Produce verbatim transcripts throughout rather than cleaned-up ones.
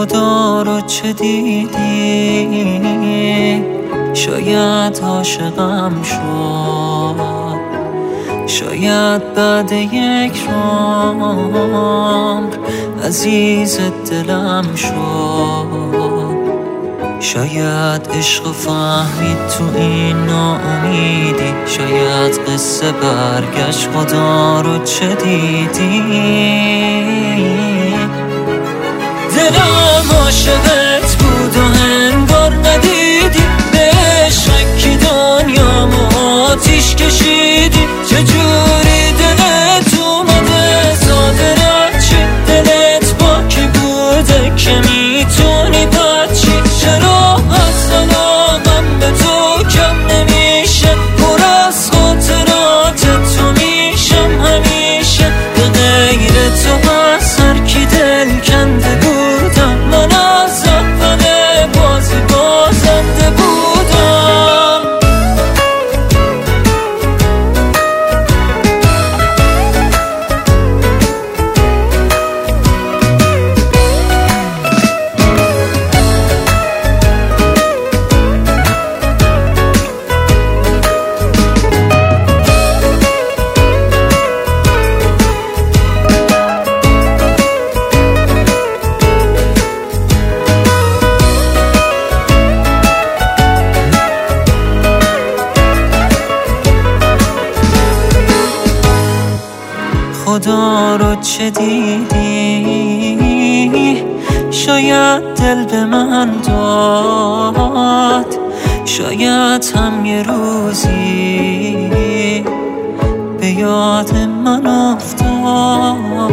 خدا رو چه دیدی؟ شاید عاشقم شد، شاید بعد یک عمر عزیز دلم شد. شاید عشق فهمید تو این ناامیدی، شاید قصه برگشت خدا رو چه دیدی؟ دلم عاشقت بود و انگار ندیدی، به عشق کی دنیامو آتیش کشیدی. چجوری دلت اومده زاده چی؟ دلت با کی بوده که میتونی بچی؟ چرا اصلا من به تو کم نمیشه؟ پر از خاطرات تو میشم همیشه. به غیر تو از هر کی دل کنده بودم، من از اول بازی بازنده بودم. خدا رو چه دیدی؟ شاید دل به من داد، شاید هم یه روزی به یاد من افتاد.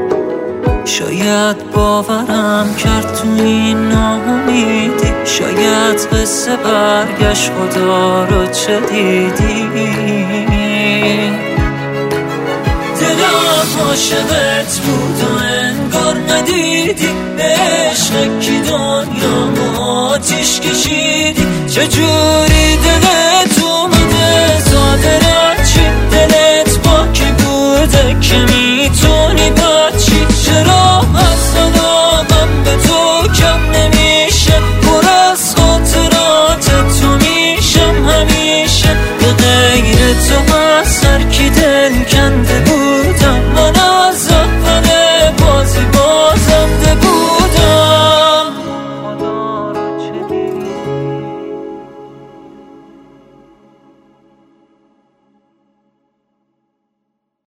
شاید باورم کرد تو این ناامیدی، شاید قصه برگشت خدا رو چه دیدی؟ دلم عاشقت بود و انگار ندیدی، به عشق کی دنیامو آتیش کشیدی. چجوری دلت اومده زاده چی؟ دلت با کی بوده که میتونی بچی؟ چرا اصلا من به تو کم نمیشه؟ پر از خاطرات تو میشم همیشه. به غیر تو از هر کی دل کنده بود